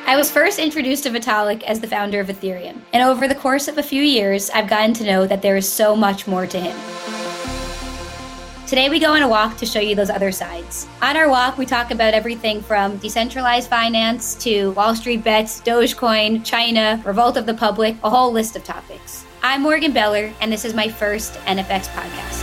I was first introduced to Vitalik as the founder of Ethereum, and over the course of a few years, I've gotten to know that there is so much more to him. Today we go on a walk to show you those other sides. On our walk, we talk about everything from decentralized finance to Wall Street bets, Dogecoin, China, revolt of the public, a whole list of topics. I'm Morgan Beller, and this is my first NFX podcast.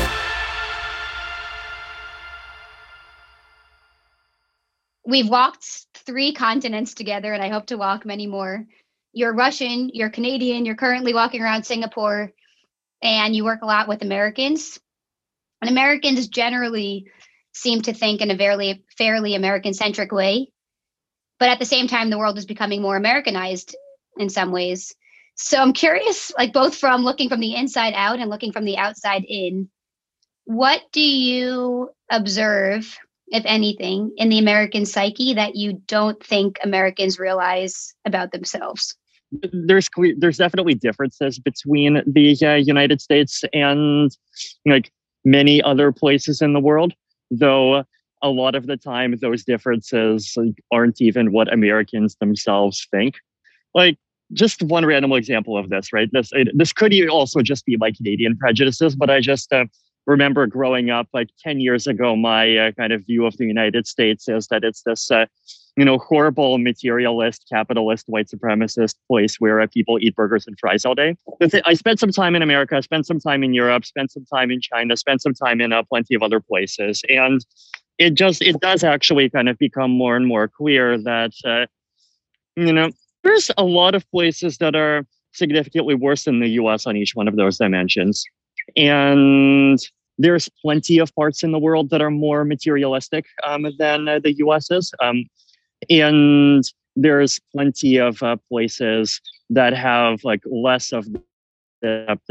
We've walked 3 continents together, and I hope to walk many more. You're Russian, you're Canadian, you're currently walking around Singapore, and you work a lot with Americans. And Americans generally seem to think in a fairly American-centric way. But at the same time, the world is becoming more Americanized in some ways. So I'm curious, like both from looking from the inside out and looking from the outside in, what do you observe, if anything, in the American psyche that you don't think Americans realize about themselves? There's definitely differences between the United States and like many other places in the world, though a lot of the time those differences aren't even what Americans themselves think. Like, just one random example of this, right? This could also just be my Canadian prejudices, but I just remember growing up like 10 years ago, my kind of view of the United States is that it's this, horrible materialist, capitalist, white supremacist place where people eat burgers and fries all day. I spent some time in America, spent some time in Europe, spent some time in China, spent some time in plenty of other places. And it does actually kind of become more and more clear that, there's a lot of places that are significantly worse than the US on each one of those dimensions. And there's plenty of parts in the world that are more materialistic than the US is. And there's plenty of places that have like less of the depth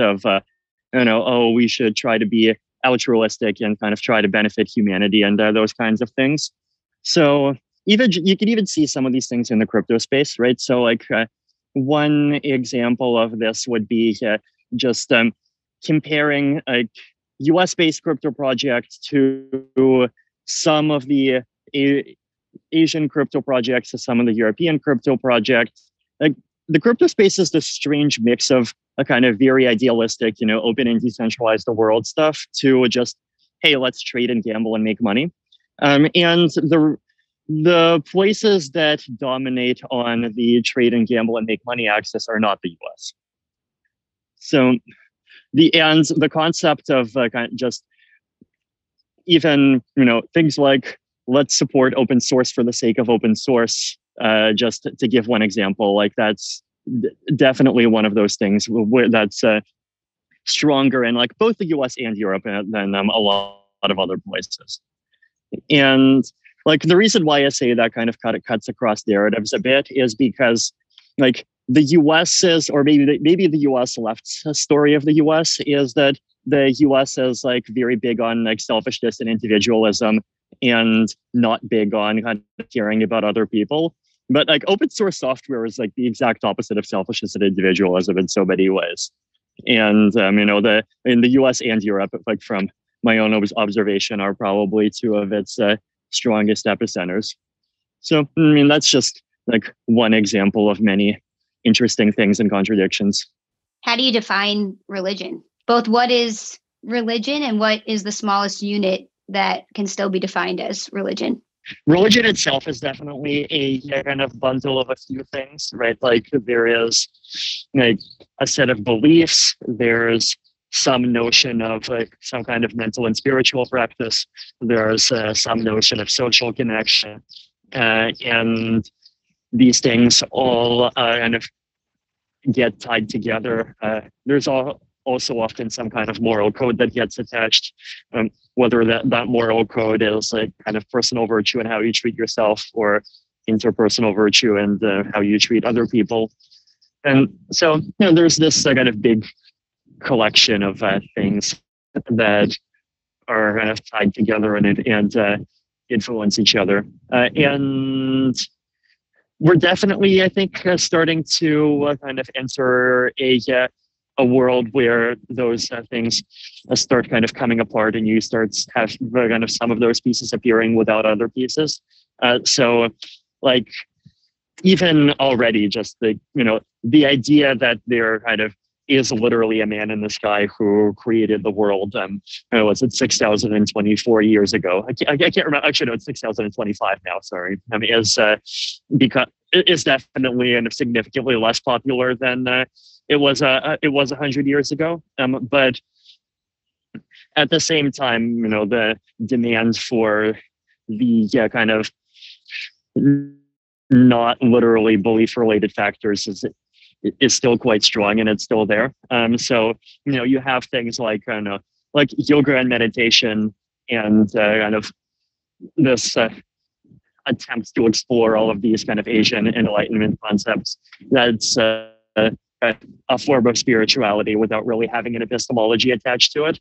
of, we should try to be altruistic and kind of try to benefit humanity and those kinds of things. So you can even see some of these things in the crypto space, right? So like one example of this would be just comparing a US-based crypto project to some of the Asian crypto projects, to some of the European crypto projects. Like the crypto space is this strange mix of a kind of very idealistic, open and decentralized the world stuff to just, hey, let's trade and gamble and make money. And the places that dominate on the trade and gamble and make money axis are not the US. So the concept of just even, things like let's support open source for the sake of open source, just to give one example, like that's definitely one of those things that's stronger in like both the US and Europe than a lot of other places. And like the reason why I say that kind of cuts across narratives a bit is because like the US is, or maybe the US left's story of the US is that the US is like very big on like selfishness and individualism and not big on kind of caring about other people. But like open source software is like the exact opposite of selfishness and individualism in so many ways. And in the US and Europe, like from my own observation, are probably two of its strongest epicenters. So, that's just like one example of many interesting things and contradictions. How do you define religion? Both what is religion and what is the smallest unit that can still be defined as religion? Religion itself is definitely a kind of bundle of a few things, right? Like there is like a set of beliefs, there's some notion of like some kind of mental and spiritual practice. There's some notion of social connection, and these things all kind of get tied together. There's also often some kind of moral code that gets attached, whether that moral code is like kind of personal virtue and how you treat yourself, or interpersonal virtue and how you treat other people. And so there's this kind of big collection of things that are kind of tied together and influence each other. And we're definitely, I think, starting to kind of enter a world where those things start kind of coming apart, and you start have kind of some of those pieces appearing without other pieces. So, like even already just the idea that there kind of is literally a man in the sky who created the world. Was it 6,024 years ago? I can't remember. Actually, no, it's 6,025 now. Sorry. Because it is definitely and significantly less popular than it was 100 years ago. But at the same time, the demand for the kind of not literally belief related factors is still quite strong, and it's still there. So you have things like like yoga and meditation, and kind of this attempts to explore all of these kind of Asian Enlightenment concepts. That's a form of spirituality without really having an epistemology attached to it.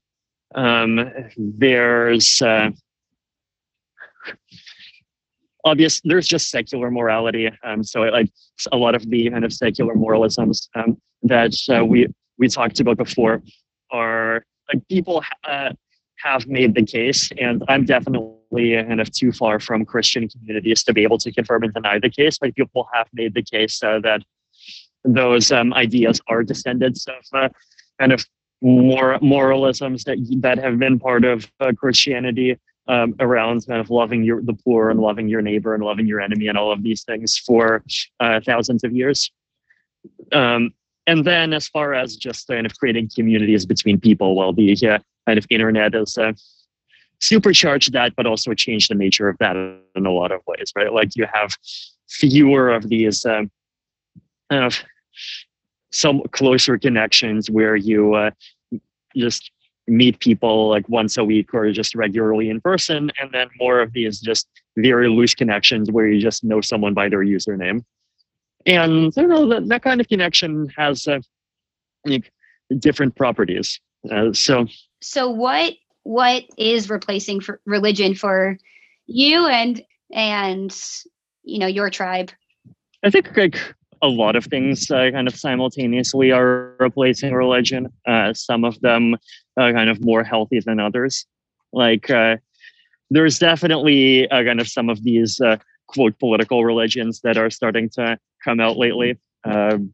There's just secular morality. So like a lot of the kind of secular moralisms that we talked about before are like people have made the case, and I'm definitely kind of too far from Christian communities to be able to confirm and deny the case, but people have made the case that those ideas are descendants of kind of moralisms that have been part of Christianity. Around kind of loving the poor and loving your neighbor and loving your enemy and all of these things for thousands of years. And then as far as just kind of creating communities between people, well, the kind of internet has supercharged that, but also changed the nature of that in a lot of ways, right? Like you have fewer of these kind of some closer connections where you just meet people like once a week or just regularly in person, and then more of these just very loose connections where you just know someone by their username. And I don't know, that kind of connection has like different properties. So what is replacing for religion for you and your tribe? I think like a lot of things kind of simultaneously are replacing religion. Some of them kind of more healthy than others. Like there's definitely kind of some of these quote political religions that are starting to come out lately, and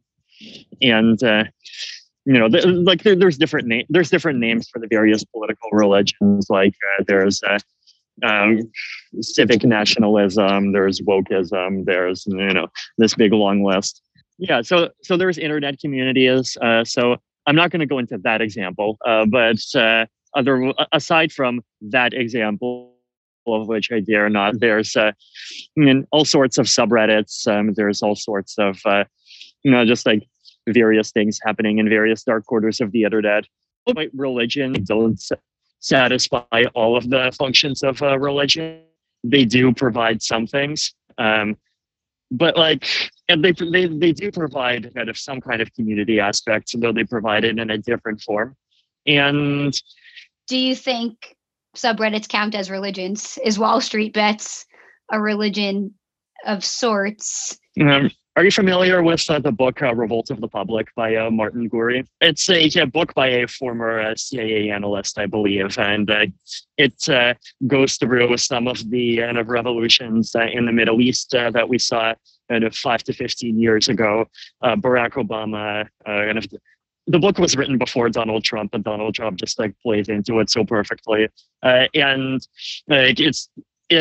there's different names for the various political religions. Like there's civic nationalism, there's wokeism, there's this big long list. Yeah, so there's internet communities. So I'm not going to go into that example, but aside from that example, of which I dare not, there's all sorts of subreddits. There's all sorts of just like various things happening in various dark quarters of the internet. Religion don't satisfy all of the functions of religion. They do provide some things, but and they do provide kind of some kind of community aspect, though they provide it in a different form. And do you think subreddits count as religions? Is Wall Street Bets a religion of sorts? Are you familiar with the book Revolt of the Public by Martin Gurri? It's a book by a former CIA analyst, I believe, and it goes through some of the kind of revolutions in the Middle East that we saw kind of 5 to 15 years ago. Barack Obama, the book was written before Donald Trump, and Donald Trump just plays into it so perfectly. And it's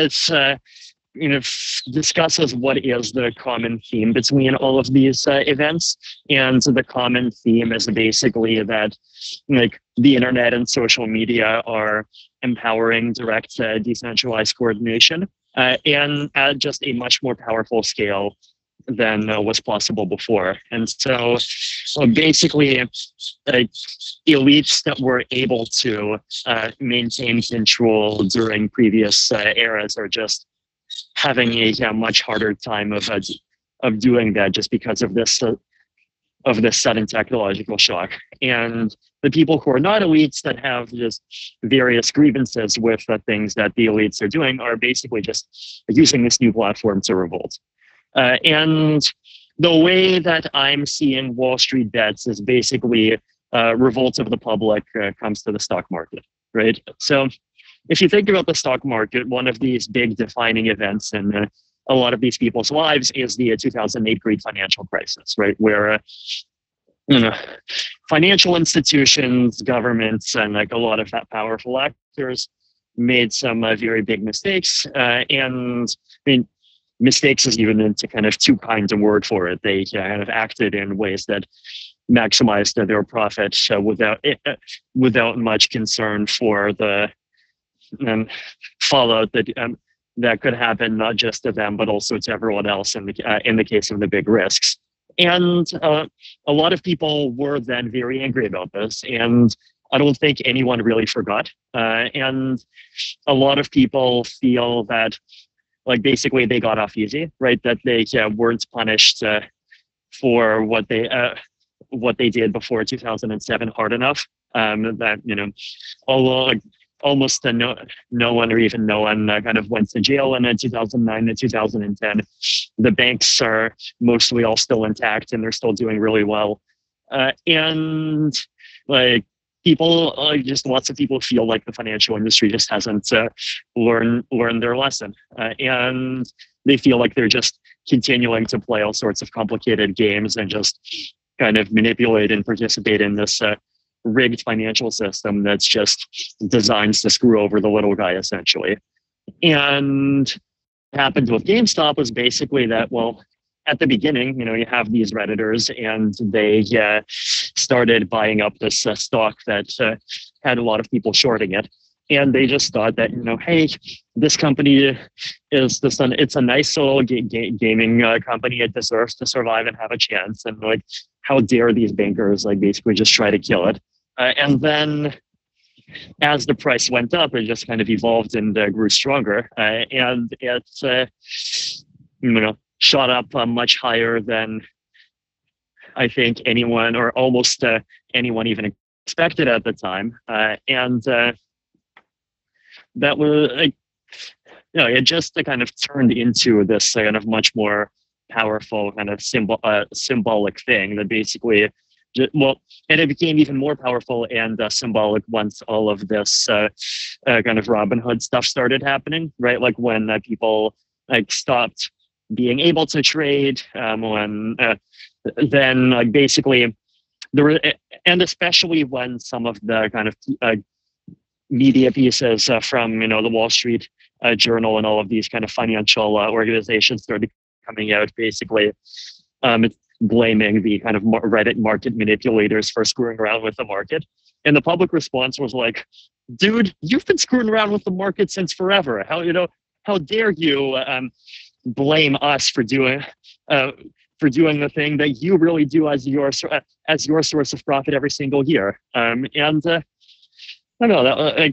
discusses what is the common theme between all of these events. And the common theme is basically that the internet and social media are empowering direct decentralized coordination and at just a much more powerful scale than was possible before. And so basically elites that were able to maintain control during previous eras are just having a much harder time of doing that just because of this sudden technological shock. And the people who are not elites that have just various grievances with the things that the elites are doing are basically just using this new platform to revolt. And the way that I'm seeing Wall Street Bets is basically revolt of the public comes to the stock market, right? So if you think about the stock market, one of these big defining events in a lot of these people's lives is the 2008 Great Financial Crisis, right? Where you know, financial institutions, governments, and like a lot of that powerful actors made some very big mistakes. And I mean, mistakes is even into kind of too kind a word for it. They kind of acted in ways that maximized their profits without much concern for the fallout that could happen not just to them but also to everyone else in the case of the big risks. And a lot of people were then very angry about this, and I don't think anyone really forgot. And a lot of people feel that, like, basically they got off easy, right? That they weren't punished for what they did before 2007 hard enough. That although almost no one or even no one kind of went to jail in 2009 and 2010. The banks are mostly all still intact and they're still doing really well. And like people, just lots of people feel like the financial industry just hasn't learned their lesson. And they feel like they're just continuing to play all sorts of complicated games and just kind of manipulate and participate in this rigged financial system that's just designed to screw over the little guy, essentially. And what happened with GameStop was basically that, well, at the beginning, you have these Redditors and they started buying up this stock that had a lot of people shorting it. And they just thought that, hey, this company it's a nice little gaming company. It deserves to survive and have a chance. And like, how dare these bankers like basically just try to kill it? And then as the price went up, it just kind of evolved and grew stronger. And it, shot up much higher than I think anyone or almost anyone even expected at the time. And that was, it just kind of turned into this kind of much more powerful kind of symbolic thing that basically, and it became even more powerful and symbolic once all of this kind of Robinhood stuff started happening, right? Like when people like stopped being able to trade, when then like basically there were, and especially when some of the kind of media pieces from the Wall Street Journal and all of these kind of financial organizations started coming out, basically blaming the kind of Reddit market manipulators for screwing around with the market. And the public response was like, dude, you've been screwing around with the market since forever. How dare you blame us for doing the thing that you really do as your source of profit every single year. And I don't know that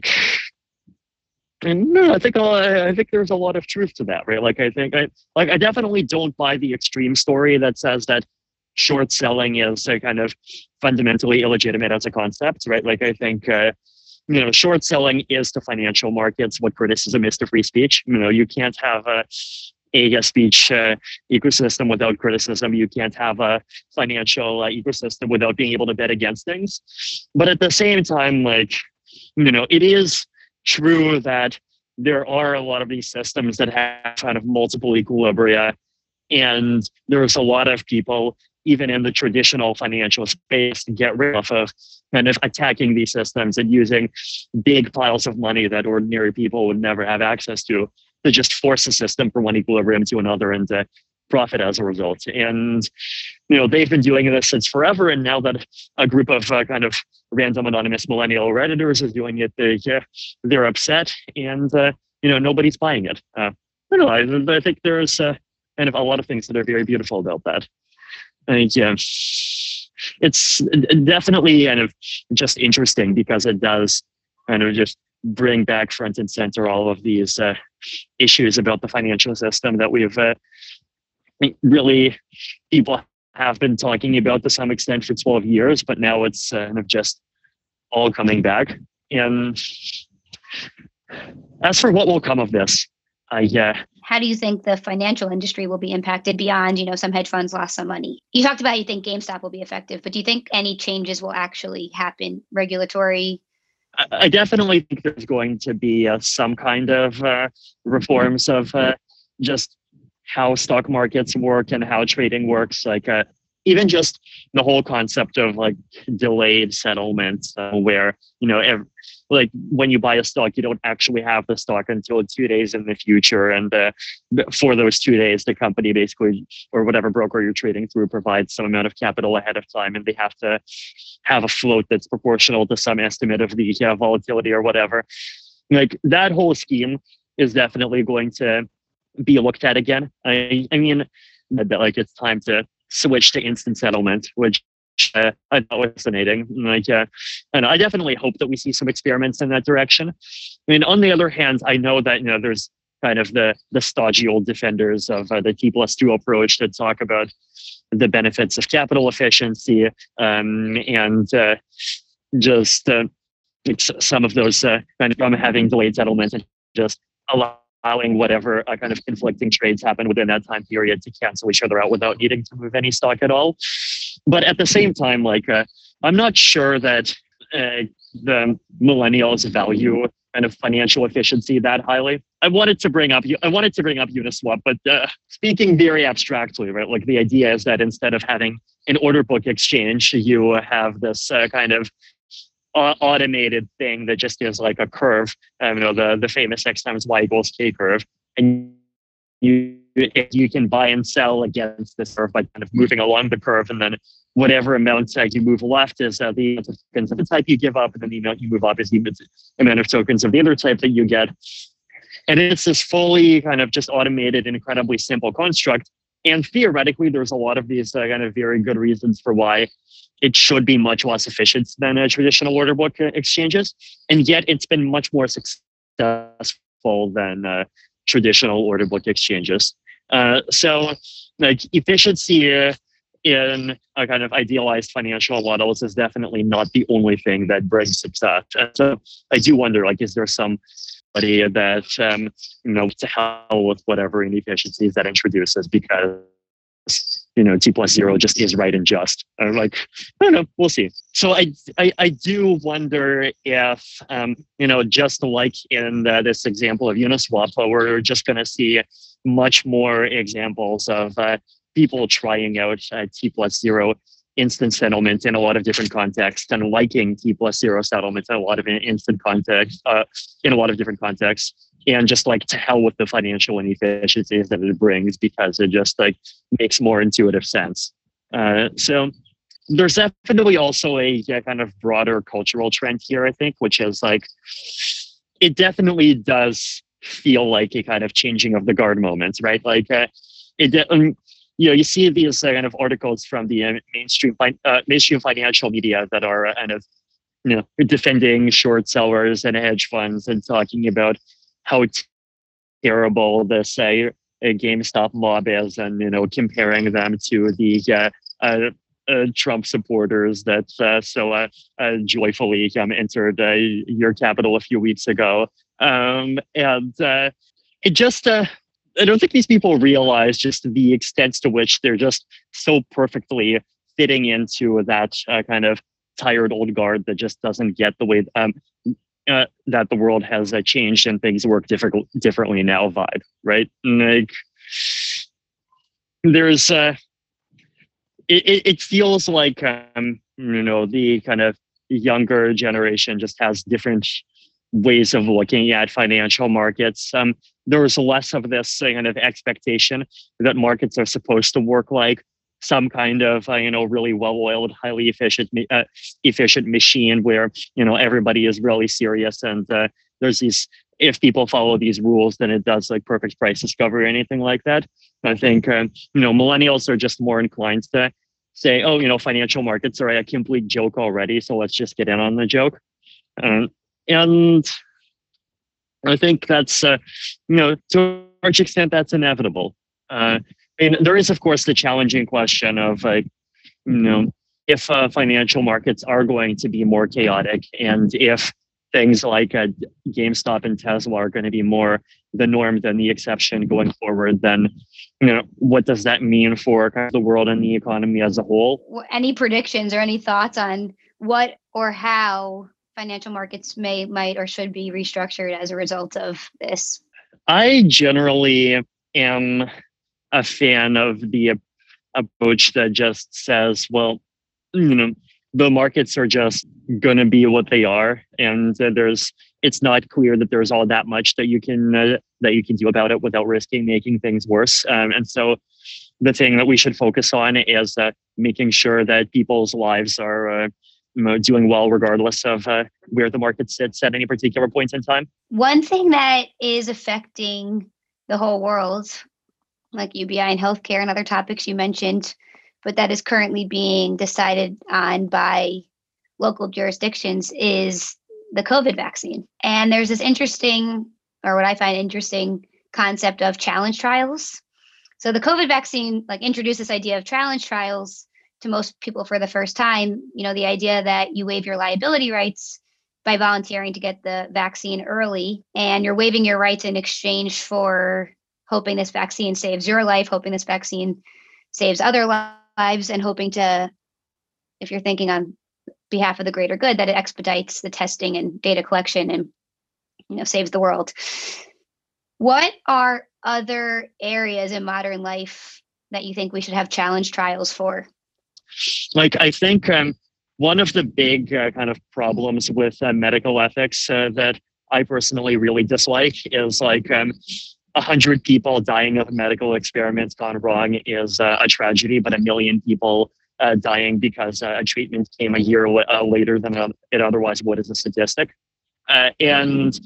and no, I think there's a lot of truth to that, right? Like I definitely don't buy the extreme story that says that short selling is kind of fundamentally illegitimate as a concept, right? Like I think short selling is to financial markets what criticism is to free speech. You can't have a speech ecosystem without criticism. You can't have a financial ecosystem without being able to bet against things. But at the same time, like, it is true that there are a lot of these systems that have kind of multiple equilibria, and there's a lot of people, even in the traditional financial space, to get rid of kind of attacking these systems and using big piles of money that ordinary people would never have access to just force a system from one equilibrium to another and to profit as a result. And, they've been doing this since forever. And now that a group of kind of random anonymous millennial Redditors is doing it, they're upset and, nobody's buying it. I don't know. I think there's kind of a lot of things that are very beautiful about that. I think, it's definitely kind of just interesting because it does kind of just bring back front and center all of these issues about the financial system that we've really, people have been talking about to some extent for 12 years, but now it's kind of just all coming back. And as for what will come of this, how do you think the financial industry will be impacted beyond, some hedge funds lost some money? You talked about you think GameStop will be effective, but do you think any changes will actually happen, regulatory? I definitely think there's going to be some kind of reforms of just how stock markets work and how trading works. Like even just the whole concept of like delayed settlement, where like when you buy a stock, you don't actually have the stock until 2 days in the future, and for those 2 days, the company basically, or whatever broker you're trading through, provides some amount of capital ahead of time, and they have to have a float that's proportional to some estimate of the volatility or whatever. Like that whole scheme is definitely going to be looked at again. I mean, like it's time to switch to instant settlement, which I thought was fascinating. Like, and I definitely hope that we see some experiments in that direction. I mean, on the other hand, I know that there's kind of the stodgy old defenders of the T+2 approach that talk about the benefits of capital efficiency, and just some of those kind of from having delayed settlement and just allowing whatever kind of conflicting trades happen within that time period to cancel each other out without needing to move any stock at all. But at the same time, like I'm not sure that the millennials value kind of financial efficiency that highly. I wanted to bring up Uniswap, but speaking very abstractly, right? Like the idea is that instead of having an order book exchange, you have this kind of automated thing that just is like a curve, the famous X times Y equals K curve, and you can buy and sell against this curve by kind of moving along the curve, and then whatever amount you move left is the amount of tokens of the type you give up, and then the amount you move up is the amount of tokens of the other type that you get. And it's this fully kind of just automated, incredibly simple construct. And theoretically, there's a lot of these kind of very good reasons for why it should be much less efficient than traditional order book exchanges. And yet it's been much more successful than traditional order book exchanges. So like efficiency in a kind of idealized financial models is definitely not the only thing that brings success. And so I do wonder, like, is there somebody that, to hell with whatever inefficiencies that introduces because T+0 just is right and just. Like, I don't know, we'll see. So I do wonder if, just like in this example of Uniswap, we're just going to see much more examples of people trying out T+0 instant settlement in a lot of different contexts and liking T+0 settlements in a lot of instant context, in a lot of different contexts. And just like to hell with the financial inefficiencies that it brings because it just like makes more intuitive sense. So there's definitely also a kind of broader cultural trend here, I think, which is like, it definitely does feel like a kind of changing of the guard moment, right? Like you see these kind of articles from the mainstream financial media that are kind of defending short sellers and hedge funds and talking about how terrible this GameStop mob is, and comparing them to the Trump supporters that so joyfully entered your capital a few weeks ago, and it just. I don't think these people realize just the extent to which they're just so perfectly fitting into that kind of tired old guard that just doesn't get the way that the world has changed and things work differently now vibe, right? Like, there's it feels like the kind of younger generation just has different ways of looking at financial markets. There's less of this kind of expectation that markets are supposed to work like some kind of really well-oiled, highly efficient machine where everybody is really serious, and there's these, if people follow these rules, then it does like perfect price discovery or anything like that. I think millennials are just more inclined to say, oh, financial markets are a complete joke already, so let's just get in on the joke. And I think that's, to a large extent, that's inevitable. I mean, there is, of course, the challenging question of, if financial markets are going to be more chaotic, and if things like GameStop and Tesla are going to be more the norm than the exception going forward, then, what does that mean for kind of the world and the economy as a whole? Any predictions or any thoughts on what or how financial markets might, or should be restructured as a result of this? I generally am a fan of the approach that just says, well, the markets are just going to be what they are, and it's not clear that there's all that much that you can do about it without risking making things worse. And so the thing that we should focus on is making sure that people's lives are doing well regardless of where the market sits at any particular point in time. One thing that is affecting the whole world, like UBI and healthcare and other topics you mentioned, but that is currently being decided on by local jurisdictions, is the COVID vaccine. And there's this interesting, or what I find interesting, concept of challenge trials. So the COVID vaccine introduced this idea of challenge trials to most people for the first time. The idea that you waive your liability rights by volunteering to get the vaccine early, and you're waiving your rights in exchange for hoping this vaccine saves your life, hoping this vaccine saves other lives, and hoping to, if you're thinking on behalf of the greater good, that it expedites the testing and data collection and saves the world. What are other areas in modern life that you think we should have challenge trials for? I think one of the big kind of problems with medical ethics that I personally really dislike is 100 people dying of medical experiments gone wrong is a tragedy, but 1 million people dying because a treatment came a year later than it otherwise would is a statistic. And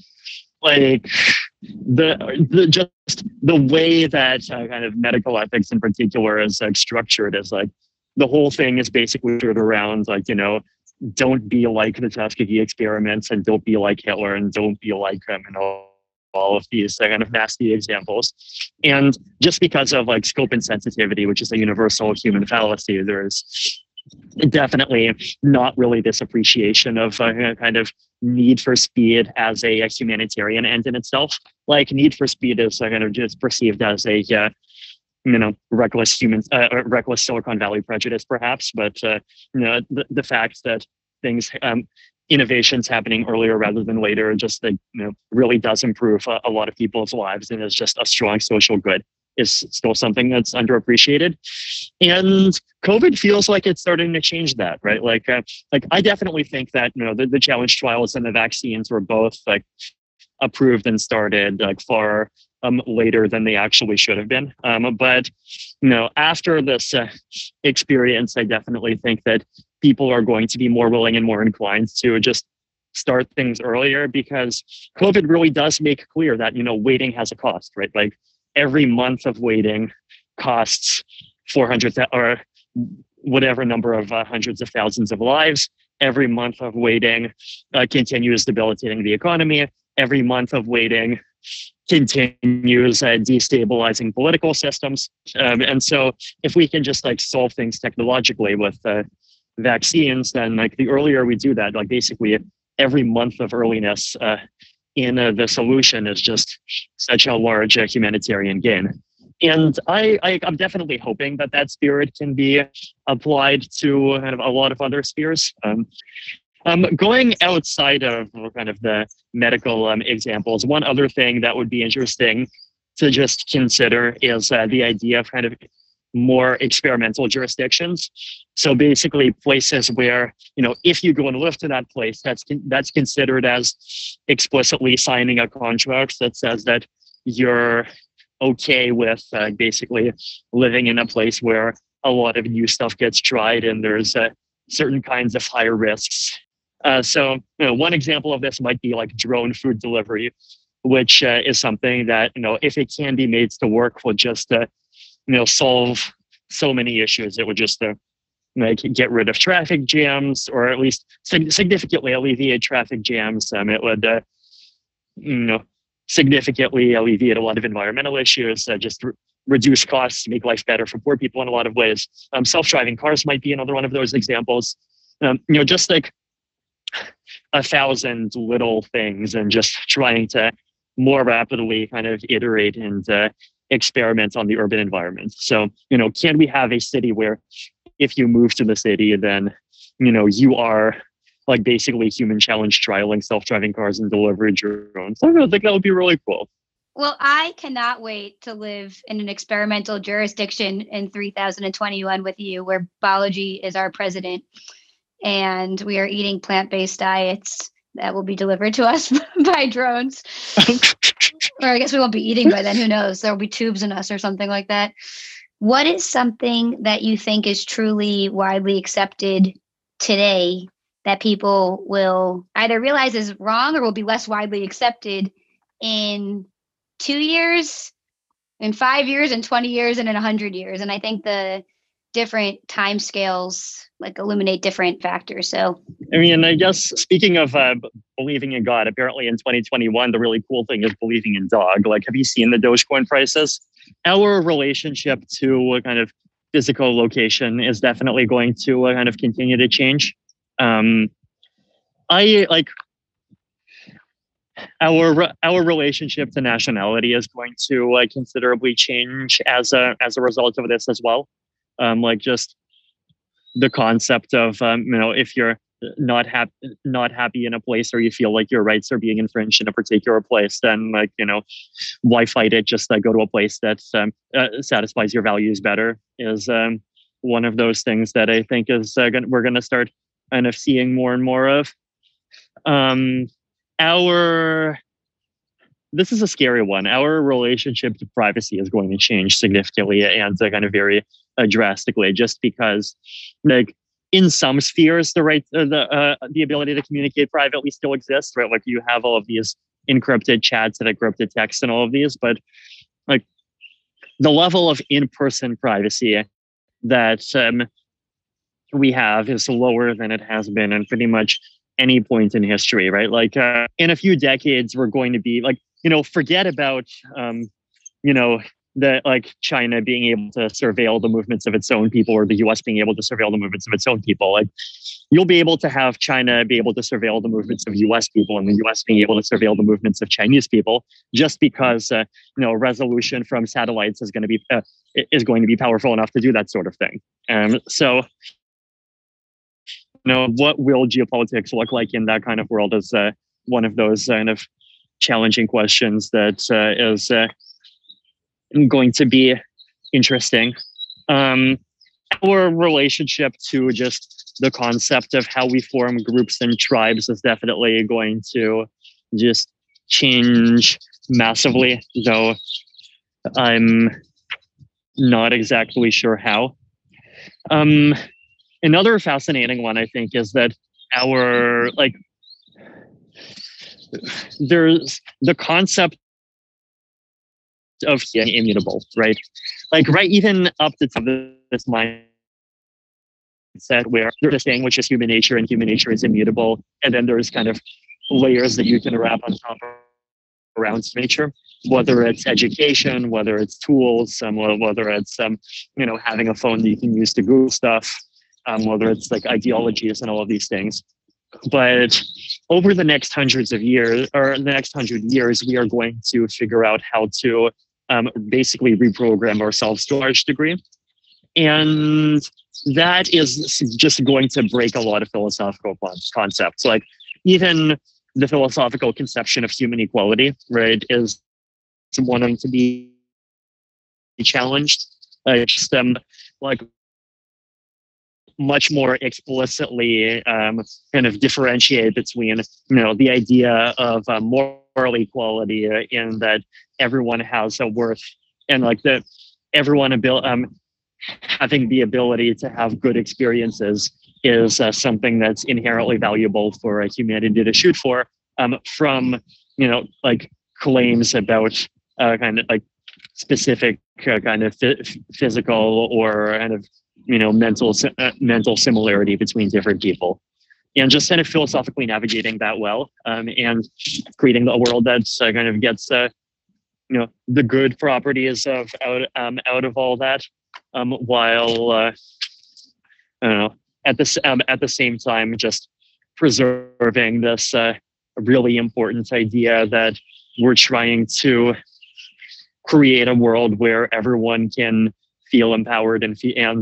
the way that kind of medical ethics in particular is structured is the whole thing is basically around don't be like the Tuskegee experiments, and don't be like Hitler, and don't be like all of these kind of nasty examples. And just because of scope and sensitivity, which is a universal human fallacy, there's definitely not really this appreciation of kind of need for speed as a humanitarian end in itself. Need for speed is kind of just perceived as a reckless Silicon Valley prejudice, perhaps. But the fact that things innovations happening earlier rather than later just really does improve a lot of people's lives and is just a strong social good is still something that's underappreciated. And COVID feels like it's starting to change that, right? I definitely think that the challenge trials and the vaccines were both approved and started far later than they actually should have been. But after this experience, I definitely think that people are going to be more willing and more inclined to just start things earlier, because COVID really does make clear that waiting has a cost, right? Every month of waiting costs 400 or whatever number of hundreds of thousands of lives. Every month of waiting continues debilitating the economy. Every month of waiting continues destabilizing political systems. And so if we can just solve things technologically with vaccines, then the earlier we do that, basically every month of earliness in the solution is just such a large humanitarian gain. And I'm definitely hoping that spirit can be applied to kind of a lot of other spheres. Going outside of kind of the medical examples, one other thing that would be interesting to just consider is the idea of kind of more experimental jurisdictions. So basically places where, if you go and live to that place, that's considered as explicitly signing a contract that says that you're okay with basically living in a place where a lot of new stuff gets tried and there's certain kinds of higher risks. So one example of this might be drone food delivery, which is something that, if it can be made to work, will just solve so many issues. It would just get rid of traffic jams, or at least significantly alleviate traffic jams. It would significantly alleviate a lot of environmental issues, just reduce costs, make life better for poor people in a lot of ways. Self-driving cars might be another one of those examples. Just 1,000 little things, and just trying to more rapidly kind of iterate and experiment on the urban environment. So, can we have a city where if you move to the city, then, you are basically human challenge trialing self-driving cars and delivery drones? I think that would be really cool. Well, I cannot wait to live in an experimental jurisdiction in 3021 with you, where Balaji is our president, and we are eating plant-based diets that will be delivered to us by drones. Or I guess we won't be eating by then. Who knows? There will be tubes in us or something like that. What is something that you think is truly widely accepted today that people will either realize is wrong or will be less widely accepted in 2 years, in 5 years, in 20 years, and in 100 years? And I think the different time scales like illuminate different factors. So, I mean, I guess speaking of believing in God, apparently in 2021, the really cool thing is believing in dog. Like, have you seen the Dogecoin prices? Our relationship to a kind of physical location is definitely going to kind of continue to change. I like our relationship to nationality is going to considerably change as a result of this as well. Like just the concept of if you're not happy in a place, or you feel like your rights are being infringed in a particular place, then why fight it? Just go to a place that satisfies your values better is one of those things that I think is we're going to start kind of seeing more and more of. This is a scary one. Our relationship to privacy is going to change significantly and kind of very drastically, just because, like, in some spheres, the ability to communicate privately still exists, right? Like, you have all of these encrypted chats and encrypted texts and all of these, but like the level of in-person privacy that we have is lower than it has been in pretty much any point in history, right? Like in a few decades, we're going to be like, forget about, that like China being able to surveil the movements of its own people, or the US being able to surveil the movements of its own people. Like, you'll be able to have China be able to surveil the movements of US people, and the US being able to surveil the movements of Chinese people, just because resolution from satellites is going to be powerful enough to do that sort of thing. So what will geopolitics look like in that kind of world is one of those kind of challenging questions that is going to be interesting. Our relationship to just the concept of how we form groups and tribes is definitely going to just change massively, though I'm not exactly sure how. Another fascinating one, I think, is that there's the concept of being immutable, right? Like, right, even up to this mindset where there's this thing which is human nature, and human nature is immutable, and then there's kind of layers that you can wrap on top around nature, whether it's education, whether it's tools, whether it's having a phone that you can use to Google stuff, whether it's like ideologies and all of these things. But over the next 100 years, we are going to figure out how to basically reprogram ourselves to a large degree. And that is just going to break a lot of philosophical concepts. Like, even the philosophical conception of human equality, right, is wanting to be challenged. Just like much more explicitly kind of differentiate between the idea of moral equality in that everyone has a worth, and like that everyone having the ability to have good experiences is something that's inherently valuable for humanity to shoot for, from like claims about kind of like specific kind of physical or kind of mental similarity between different people, and just kind of philosophically navigating that well, and creating a world that's kind of gets the good properties of out of all that, while I don't know, at the same time just preserving this really important idea that we're trying to create a world where everyone can feel empowered and feel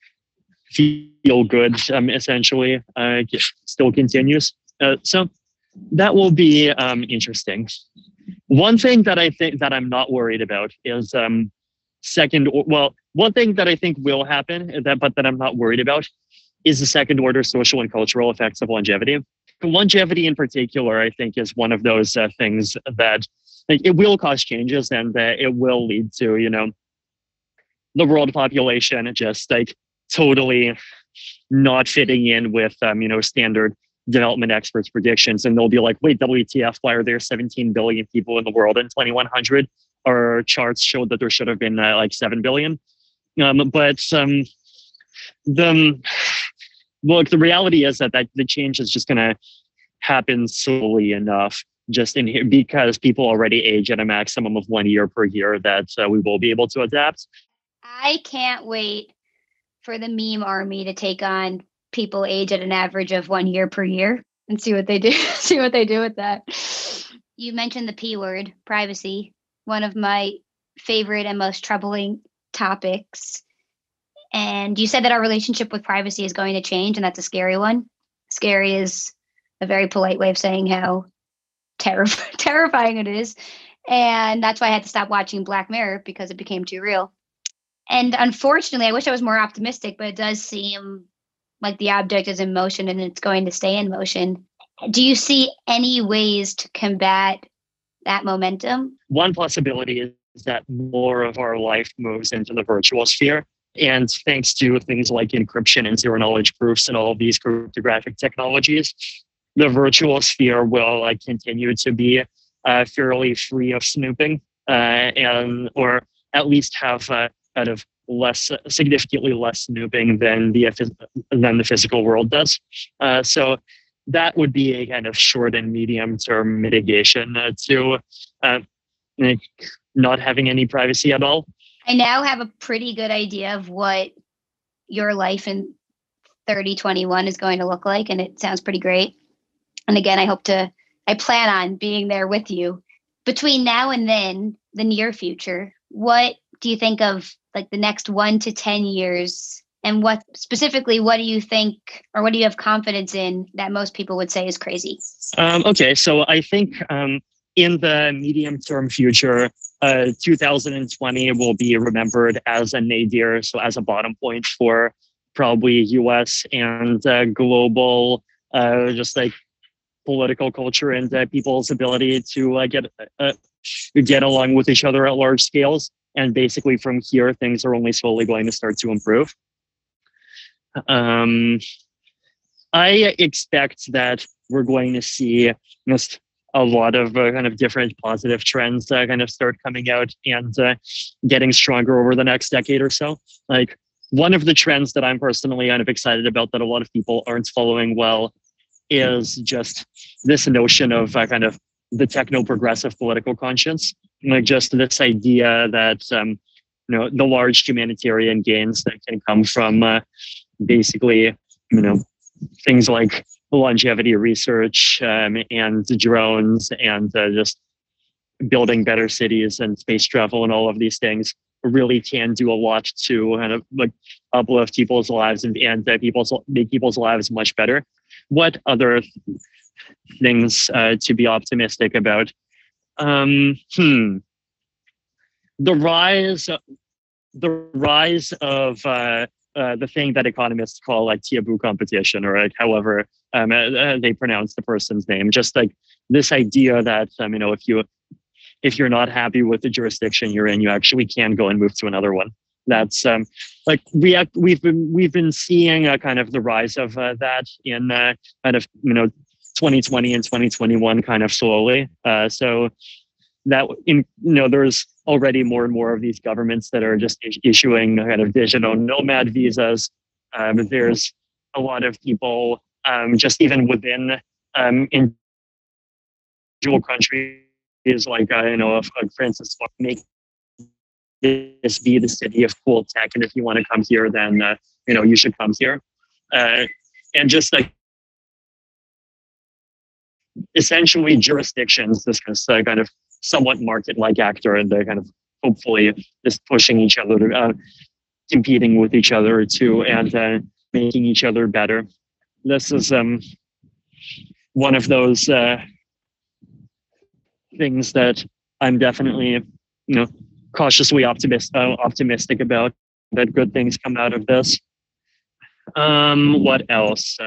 good, essentially, still continues. So That will be interesting. One thing that I think that I'm not worried about is one thing that I think will happen, but that I'm not worried about, is the second order social and cultural effects of longevity. Longevity in particular, I think, is one of those things that like, it will cause changes, and it will lead to, the world population just like totally not fitting in with, standard development experts' predictions. And they'll be like, wait, WTF, why are there 17 billion people in the world in 2100? Our charts showed that there should have been like 7 billion. The reality is that the change is just going to happen slowly enough, just in here, because people already age at a maximum of 1 year per year, that we will be able to adapt. I can't wait for the meme army to take on people age at an average of 1 year per year and see what they do. See what they do with that. You mentioned the P word, privacy, one of my favorite and most troubling topics. And you said that our relationship with privacy is going to change, and that's a scary one. Scary is a very polite way of saying how terrifying it is. And that's why I had to stop watching Black Mirror, because it became too real. And unfortunately, I wish I was more optimistic, but it does seem like the object is in motion and it's going to stay in motion. Do you see any ways to combat that momentum? One possibility is that more of our life moves into the virtual sphere. And thanks to things like encryption and zero knowledge proofs and all of these cryptographic technologies, the virtual sphere will continue to be fairly free of snooping, or at least have kind of significantly less snooping than the physical world does. So that would be a kind of short and medium term mitigation to not having any privacy at all. I now have a pretty good idea of what your life in 3021 is going to look like, and it sounds pretty great. And again, I plan on being there with you. Between now and then, the near future, what do you think of like the next 1 to 10 years? And what do you think, or what do you have confidence in that most people would say is crazy? Okay, so I think in the medium term future, 2020 will be remembered as a nadir, so as a bottom point for probably US and global just like political culture and people's ability to get along with each other at large scales. And basically from here, things are only slowly going to start to improve. I expect that we're going to see just a lot of kind of different positive trends kind of start coming out and getting stronger over the next decade or so. Like one of the trends that I'm personally kind of excited about that a lot of people aren't following well is just this notion of kind of the techno-progressive political conscience. Like just this idea that the large humanitarian gains that can come from basically things like longevity research and drones and just building better cities and space travel and all of these things really can do a lot to kind of like uplift people's lives and make people's lives much better. What other things to be optimistic about? The rise of the thing that economists call like taboo competition, or like however they pronounce the person's name. Just like this idea that if you're not happy with the jurisdiction you're in, you actually can go and move to another one. That's like we've been seeing a kind of the rise of that in kind of 2020 and 2021 kind of slowly. So that there's already more and more of these governments that are just issuing kind of digital nomad visas. There's a lot of people just even within individual countries, like for instance, make this be the city of cool tech, and if you want to come here, then you should come here, and just like essentially jurisdictions, this kind of somewhat market-like actor, and they're kind of hopefully just pushing each other to competing with each other too, and making each other better. This is one of those things that I'm definitely, cautiously optimistic about, that good things come out of this. What else?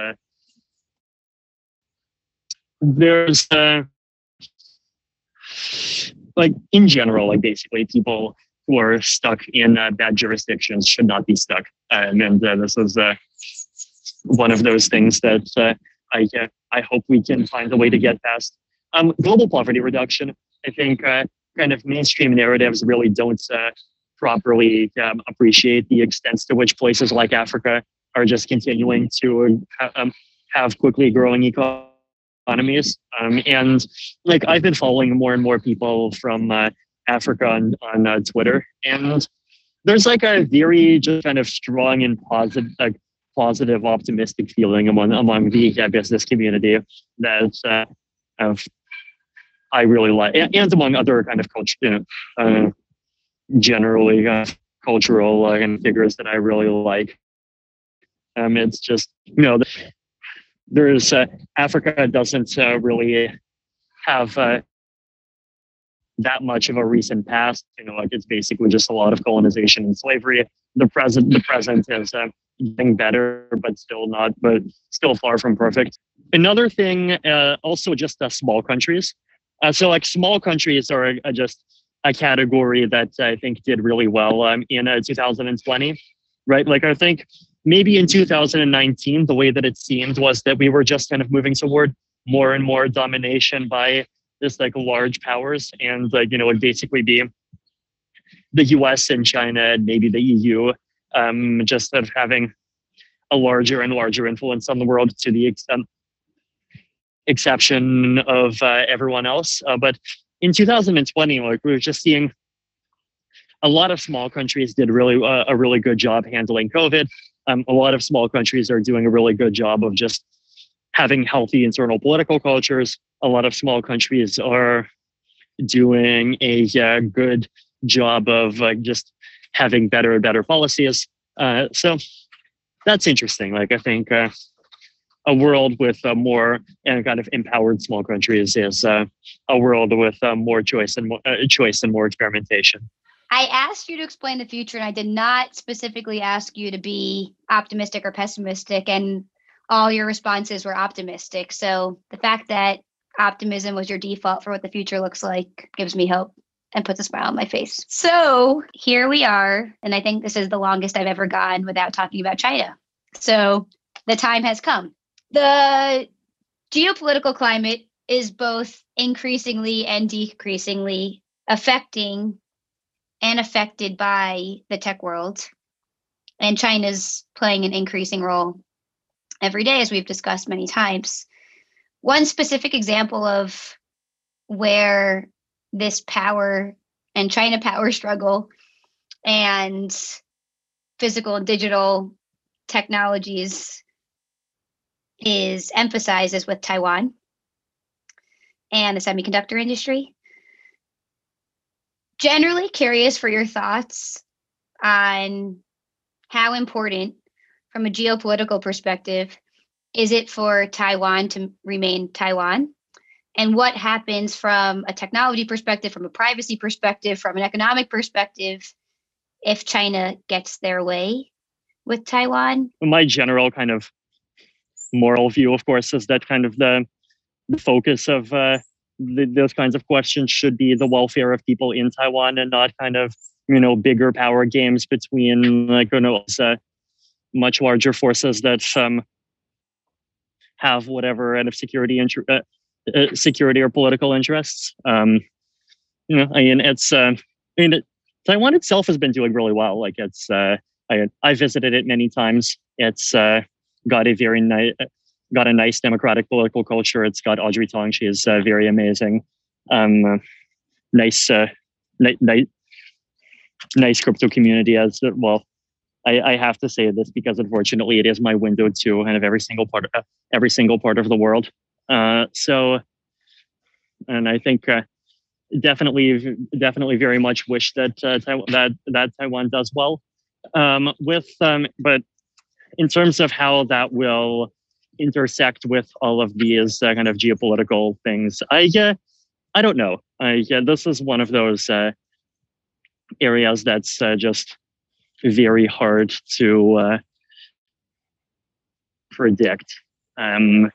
There's like in general, like basically people who are stuck in bad jurisdictions should not be stuck. And this is one of those things that I hope we can find a way to get past. Global poverty reduction. I think kind of mainstream narratives really don't properly appreciate the extent to which places like Africa are just continuing to have quickly growing economies. And like I've been following more and more people from Africa on Twitter, and there's like a very just kind of strong and positive, optimistic feeling among the business community that I really like, and among other kind of culture, generally cultural and figures that I really like. It's just there's Africa doesn't really have that much of a recent past. Like it's basically just a lot of colonization and slavery. The present is getting better, but still far from perfect. Another thing, also just small countries. So like small countries are just a category that I think did really well in 2020, right? Like I think maybe in 2019, the way that it seemed was that we were just kind of moving toward more and more domination by this like large powers, and like it would basically be the US and China and maybe the EU, just sort of having a larger and larger influence on the world to the exception of everyone else. But in 2020, like we were just seeing a lot of small countries did a really good job handling COVID. A lot of small countries are doing a really good job of just having healthy internal political cultures. A lot of small countries are doing a good job of just having better and better policies. So that's interesting. Like I think a world with more and kind of empowered small countries is a world with more choice and more experimentation. I asked you to explain the future, and I did not specifically ask you to be optimistic or pessimistic, and all your responses were optimistic. So the fact that optimism was your default for what the future looks like gives me hope and puts a smile on my face. So here we are, and I think this is the longest I've ever gone without talking about China. So the time has come. The geopolitical climate is both increasingly and decreasingly affecting and affected by the tech world. And China's playing an increasing role every day, as we've discussed many times. One specific example of where this power and China power struggle and physical and digital technologies is emphasized with Taiwan and the semiconductor industry. Generally curious for your thoughts on how important, from a geopolitical perspective, is it for Taiwan to remain Taiwan? And what happens from a technology perspective, from a privacy perspective, from an economic perspective, if China gets their way with Taiwan? My general kind of moral view, of course, is that kind of the focus of those kinds of questions should be the welfare of people in Taiwan, and not kind of bigger power games between much larger forces that have whatever kind of security or political interests. Taiwan itself has been doing really well. Like it's I visited it many times. It's got a nice democratic political culture. It's got Audrey Tang. She is very amazing. Nice crypto community as well. I have to say this because unfortunately it is my window to kind of every single part of the world. So, and I think definitely very much wish that that Taiwan does well. But in terms of how that will intersect with all of these kind of geopolitical things, I don't know. Yeah, this is one of those areas that's just very hard to predict. Um,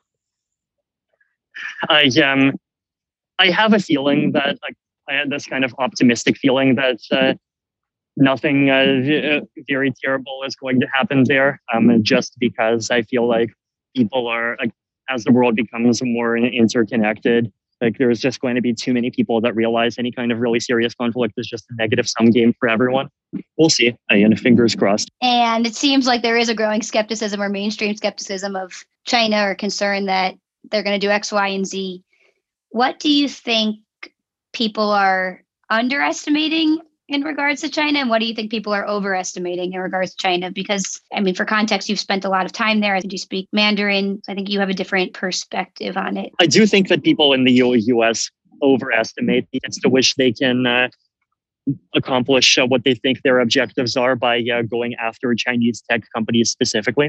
I I have a feeling that like I had this kind of optimistic feeling that nothing very terrible is going to happen there. Just because I feel like people are like as the world becomes more interconnected, like there's just going to be too many people that realize any kind of really serious conflict is just a negative sum game for everyone. We'll see. And fingers crossed. And it seems like there is a growing skepticism or mainstream skepticism of China or concern that they're going to do X, Y, and Z. What do you think people are underestimating in regards to China? And what do you think people are overestimating in regards to China? Because, I mean, for context, you've spent a lot of time there. I think you speak Mandarin. I think you have a different perspective on it. I do think that people in the US overestimate the extent to which they can accomplish what they think their objectives are by going after Chinese tech companies specifically.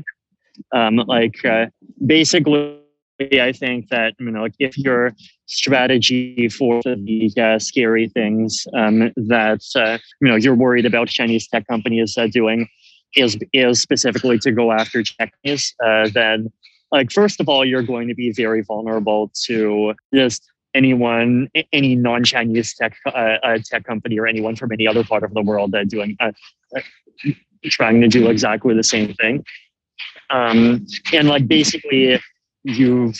Basically, I think that if your strategy for the scary things that you're worried about Chinese tech companies doing is specifically to go after Chinese, then first of all, you're going to be very vulnerable to just any non-Chinese tech company or anyone from any other part of the world doing trying to do exactly the same thing. And basically you've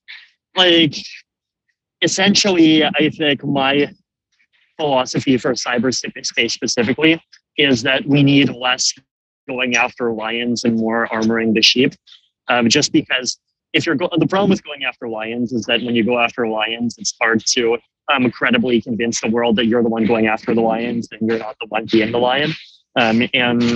essentially, I think my philosophy for cyberspace specifically is that we need less going after lions and more armoring the sheep. Just because the problem with going after lions is that when you go after lions, it's hard to credibly convince the world that you're the one going after the lions and you're not the one being the lion. And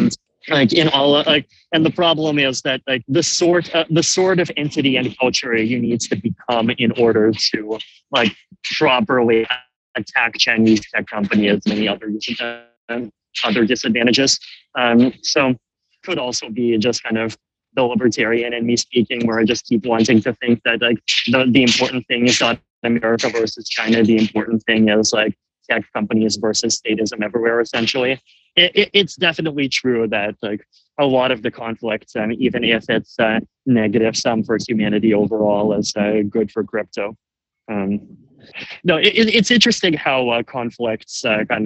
the problem is that the sort of entity and culture you need to become in order to properly attack Chinese tech companies and any other disadvantages. So could also be just kind of the libertarian in me speaking, where I just keep wanting to think that the important thing is not America versus China. The important thing is tech companies versus statism everywhere, essentially. It's definitely true that a lot of the conflicts, even if it's negative sum for humanity overall, is good for crypto. It's interesting how conflicts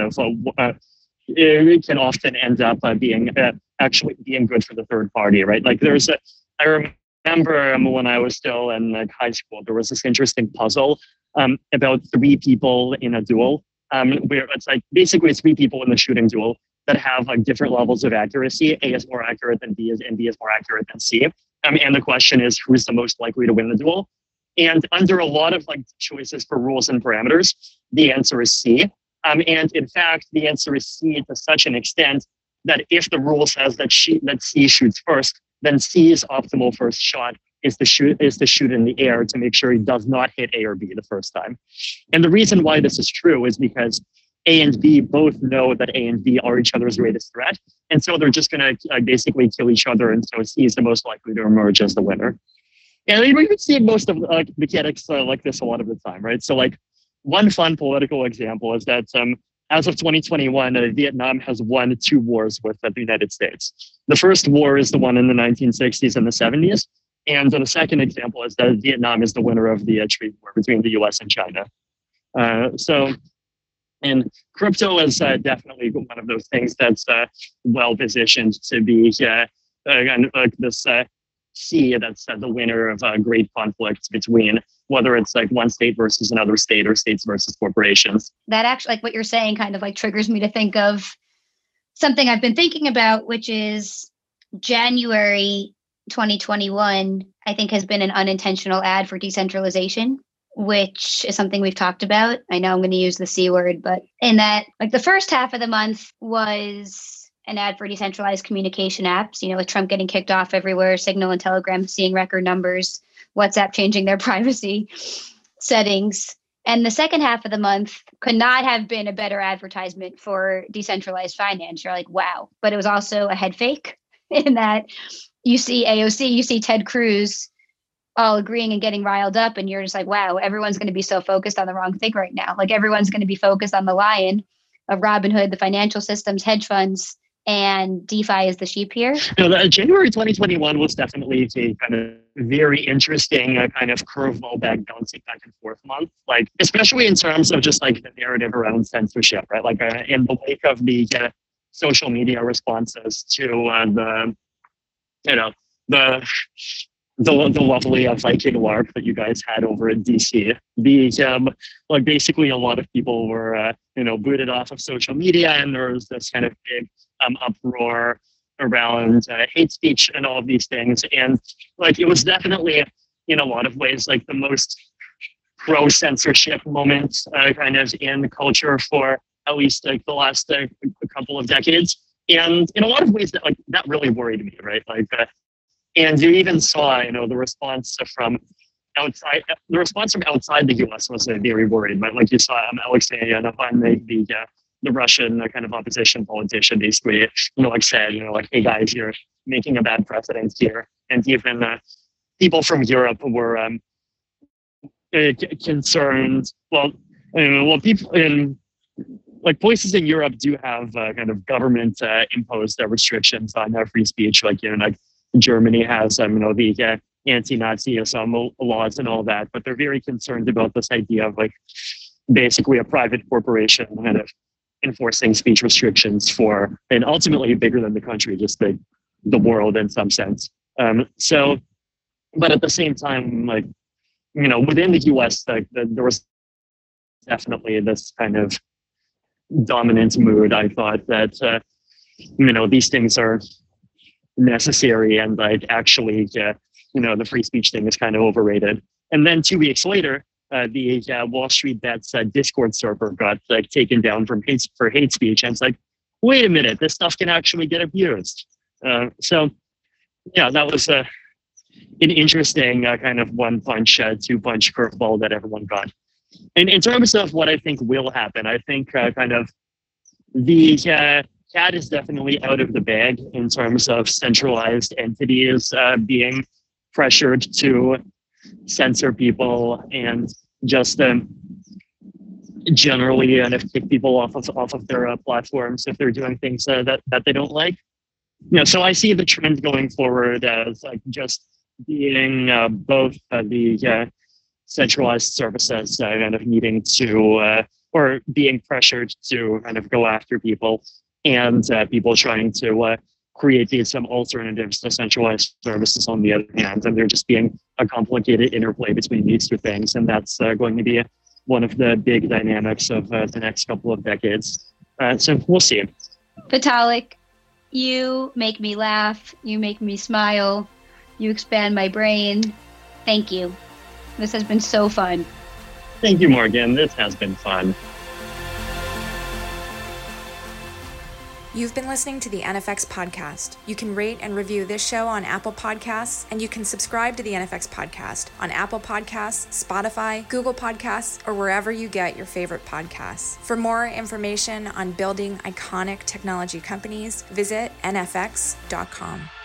it can often end up being actually being good for the third party, right? I remember when I was still in high school, there was this interesting puzzle about three people in a duel, where it's basically three people in the shooting duel that have different levels of accuracy. A is more accurate than B is, and B is more accurate than C. And the question is, who's the most likely to win the duel? And under a lot of choices for rules and parameters, the answer is C. And in fact, the answer is C to such an extent that if the rule says that C shoots first, then C's optimal first shot is to shoot in the air to make sure he does not hit A or B the first time. And the reason why this is true is because A and B both know that A and B are each other's greatest threat. And so they're just going to basically kill each other. And so C is the most likely to emerge as the winner. And we can see most of mechanics like this a lot of the time, right? So one fun political example is that as of 2021, Vietnam has won 2 wars with the United States. The first war is the one in the 1960s and the 70s. And the second example is that Vietnam is the winner of the trade war between the US and China. And crypto is definitely one of those things that's well positioned to be this C that's the winner of great conflicts between whether it's one state versus another state or states versus corporations. That actually, what you're saying kind of triggers me to think of something I've been thinking about, which is January 2021, I think has been an unintentional ad for decentralization, which is something we've talked about. I know I'm going to use the C word, but in that, the first half of the month was an ad for decentralized communication apps, with Trump getting kicked off everywhere, Signal and Telegram seeing record numbers, WhatsApp changing their privacy settings. And the second half of the month could not have been a better advertisement for decentralized finance. You're like, wow. But it was also a head fake in that you see AOC, you see Ted Cruz all agreeing and getting riled up, and you're just like, wow, everyone's going to be so focused on the wrong thing right now. Like everyone's going to be focused on the lion of Robinhood, the financial systems, hedge funds, and DeFi is the sheep here. January 2021 was definitely a kind of very interesting kind of curveball bouncing back and forth month, like especially in terms of just like the narrative around censorship, right? Like in the wake of the social media responses to the lovely Viking LARP that you guys had over in DC. Like basically a lot of people were booted off of social media, and there was this kind of big uproar around hate speech and all of these things. And like it was definitely in a lot of ways like the most pro censorship moment kind of in culture for at least like the last couple of decades. And in a lot of ways that really worried me, right? Like. And you even saw, the response from outside. The response from outside the U.S. was very worried. But like you saw, Alexei Navalny, the Russian kind of opposition politician, basically, said, hey guys, you're making a bad precedent here. And even people from Europe were concerned. Well, people in like places in Europe do have kind of government imposed restrictions on free speech, like Germany has, the anti-Nazi laws and all that, but they're very concerned about this idea of like basically a private corporation kind of enforcing speech restrictions for, and ultimately bigger than the country, just the world in some sense. But at the same time, like, within the US, there was definitely this kind of dominant mood. I thought that, these things are necessary, and like actually the free speech thing is kind of overrated. And then 2 weeks later the Wall Street Bets Discord server got like taken down for hate speech, and it's like, wait a minute, this stuff can actually get abused. So yeah, that was an interesting kind of 1-punch 2-punch curveball that everyone got. And in terms of what I think will happen, I think kind of the cat is definitely out of the bag in terms of centralized entities being pressured to censor people and just generally kind of kick people off of their platforms if they're doing things that they don't like. So I see the trend going forward as like just being both the centralized services kind of needing to or being pressured to kind of go after people, and people trying to create some alternatives to centralized services on the other hand. And there just being a complicated interplay between these two things. And that's going to be one of the big dynamics of the next couple of decades. So we'll see. Vitalik, you make me laugh. You make me smile. You expand my brain. Thank you. This has been so fun. Thank you, Morgan. This has been fun. You've been listening to the NFX podcast. You can rate and review this show on Apple Podcasts, and you can subscribe to the NFX podcast on Apple Podcasts, Spotify, Google Podcasts, or wherever you get your favorite podcasts. For more information on building iconic technology companies, visit nfx.com.